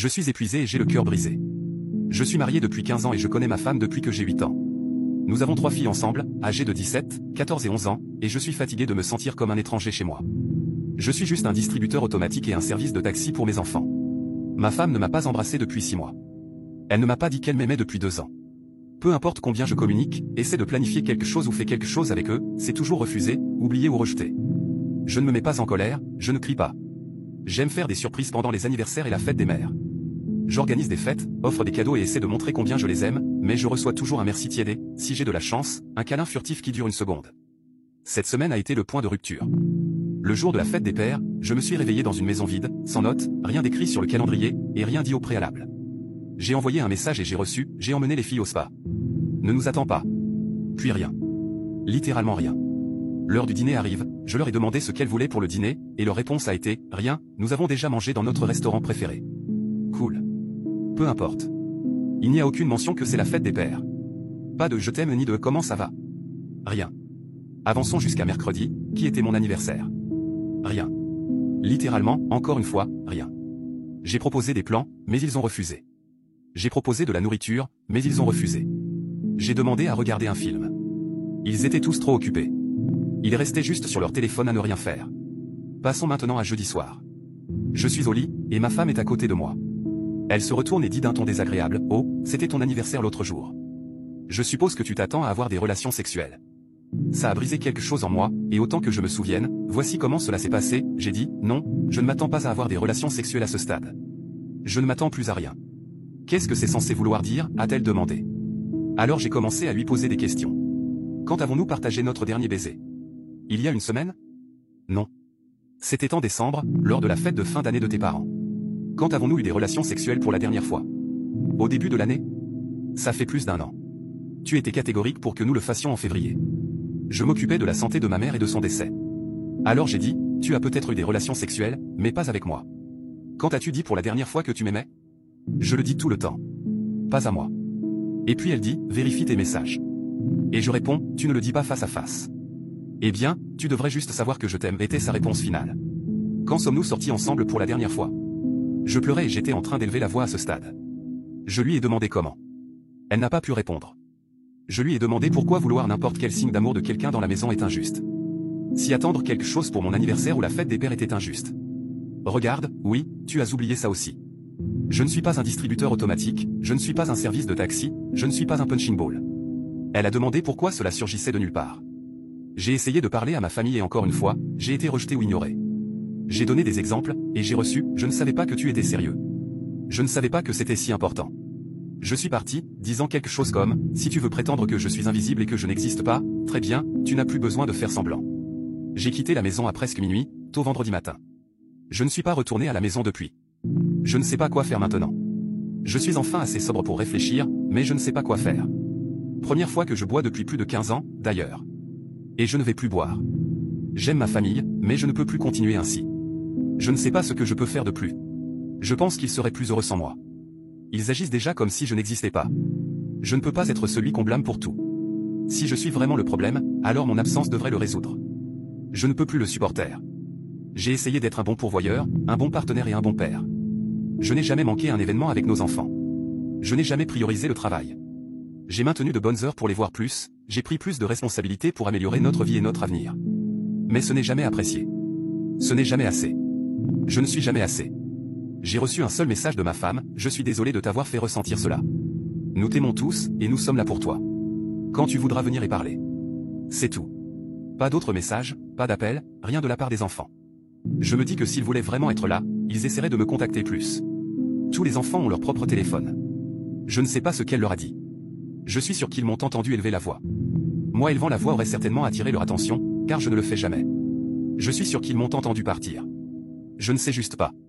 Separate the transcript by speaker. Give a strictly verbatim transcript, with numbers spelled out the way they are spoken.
Speaker 1: Je suis épuisé et j'ai le cœur brisé. Je suis marié depuis quinze ans et je connais ma femme depuis que j'ai huit ans. Nous avons trois filles ensemble, âgées de dix-sept, quatorze et onze ans, et je suis fatigué de me sentir comme un étranger chez moi. Je suis juste un distributeur automatique et un service de taxi pour mes enfants. Ma femme ne m'a pas embrassé depuis six mois. Elle ne m'a pas dit qu'elle m'aimait depuis deux ans. Peu importe combien je communique, essaie de planifier quelque chose ou fais quelque chose avec eux, c'est toujours refusé, oublié ou rejeté. Je ne me mets pas en colère, je ne crie pas. J'aime faire des surprises pendant les anniversaires et la fête des mères. J'organise des fêtes, offre des cadeaux et essaie de montrer combien je les aime, mais je reçois toujours un merci tiédé, si j'ai de la chance, un câlin furtif qui dure une seconde. Cette semaine a été le point de rupture. Le jour de la fête des pères, je me suis réveillé dans une maison vide, sans notes, rien d'écrit sur le calendrier, et rien dit au préalable. J'ai envoyé un message et j'ai reçu, j'ai emmené les filles au spa. Ne nous attends pas. Puis rien. Littéralement rien. L'heure du dîner arrive, je leur ai demandé ce qu'elles voulaient pour le dîner, et leur réponse a été, rien, nous avons déjà mangé dans notre restaurant préféré. Cool. Peu importe. Il n'y a aucune mention que c'est la fête des pères. Pas de je t'aime ni de comment ça va. Rien. Avançons jusqu'à mercredi, qui était mon anniversaire. Rien. Littéralement, encore une fois, rien. J'ai proposé des plans, mais ils ont refusé. J'ai proposé de la nourriture, mais ils ont refusé. J'ai demandé à regarder un film. Ils étaient tous trop occupés. Ils restaient juste sur leur téléphone à ne rien faire. Passons maintenant à jeudi soir. Je suis au lit, et ma femme est à côté de moi. Elle se retourne et dit d'un ton désagréable, « Oh, c'était ton anniversaire l'autre jour. Je suppose que tu t'attends à avoir des relations sexuelles. » Ça a brisé quelque chose en moi, et autant que je me souvienne, voici comment cela s'est passé, j'ai dit, « Non, je ne m'attends pas à avoir des relations sexuelles à ce stade. Je ne m'attends plus à rien. » Qu'est-ce que c'est censé vouloir dire, a-t-elle demandé. Alors j'ai commencé à lui poser des questions. Quand avons-nous partagé notre dernier baiser? Il y a une semaine? Non. C'était en décembre, lors de la fête de fin d'année de tes parents. Quand avons-nous eu des relations sexuelles pour la dernière fois? Au début de l'année? Ça fait plus d'un an. Tu étais catégorique pour que nous le fassions en février. Je m'occupais de la santé de ma mère et de son décès. Alors j'ai dit, tu as peut-être eu des relations sexuelles, mais pas avec moi. Quand as-tu dit pour la dernière fois que tu m'aimais? Je le dis tout le temps. Pas à moi. Et puis elle dit, vérifie tes messages. Et je réponds, tu ne le dis pas face à face. Eh bien, tu devrais juste savoir que je t'aime, était sa réponse finale. Quand sommes-nous sortis ensemble pour la dernière fois? Je pleurais et j'étais en train d'élever la voix à ce stade. Je lui ai demandé comment. Elle n'a pas pu répondre. Je lui ai demandé pourquoi vouloir n'importe quel signe d'amour de quelqu'un dans la maison est injuste. Si attendre quelque chose pour mon anniversaire ou la fête des pères était injuste. Regarde, oui, tu as oublié ça aussi. Je ne suis pas un distributeur automatique, je ne suis pas un service de taxi, je ne suis pas un punching ball. Elle a demandé pourquoi cela surgissait de nulle part. J'ai essayé de parler à ma famille et encore une fois, j'ai été rejeté ou ignoré. J'ai donné des exemples, et j'ai reçu, je ne savais pas que tu étais sérieux. Je ne savais pas que c'était si important. Je suis parti, disant quelque chose comme, si tu veux prétendre que je suis invisible et que je n'existe pas, très bien, tu n'as plus besoin de faire semblant. J'ai quitté la maison à presque minuit, tôt vendredi matin. Je ne suis pas retourné à la maison depuis. Je ne sais pas quoi faire maintenant. Je suis enfin assez sobre pour réfléchir, mais je ne sais pas quoi faire. Première fois que je bois depuis plus de quinze ans, d'ailleurs. Et je ne vais plus boire. J'aime ma famille, mais je ne peux plus continuer ainsi. Je ne sais pas ce que je peux faire de plus. Je pense qu'ils seraient plus heureux sans moi. Ils agissent déjà comme si je n'existais pas. Je ne peux pas être celui qu'on blâme pour tout. Si je suis vraiment le problème, alors mon absence devrait le résoudre. Je ne peux plus le supporter. J'ai essayé d'être un bon pourvoyeur, un bon partenaire et un bon père. Je n'ai jamais manqué un événement avec nos enfants. Je n'ai jamais priorisé le travail. J'ai maintenu de bonnes heures pour les voir plus, j'ai pris plus de responsabilités pour améliorer notre vie et notre avenir. Mais ce n'est jamais apprécié. Ce n'est jamais assez. Je ne suis jamais assez. J'ai reçu un seul message de ma femme, je suis désolé de t'avoir fait ressentir cela. Nous t'aimons tous, et nous sommes là pour toi. Quand tu voudras venir et parler. C'est tout. Pas d'autres messages, pas d'appels, rien de la part des enfants. Je me dis que s'ils voulaient vraiment être là, ils essaieraient de me contacter plus. Tous les enfants ont leur propre téléphone. Je ne sais pas ce qu'elle leur a dit. Je suis sûr qu'ils m'ont entendu élever la voix. Moi élevant la voix aurait certainement attiré leur attention, car je ne le fais jamais. Je suis sûr qu'ils m'ont entendu partir. Je ne sais juste pas.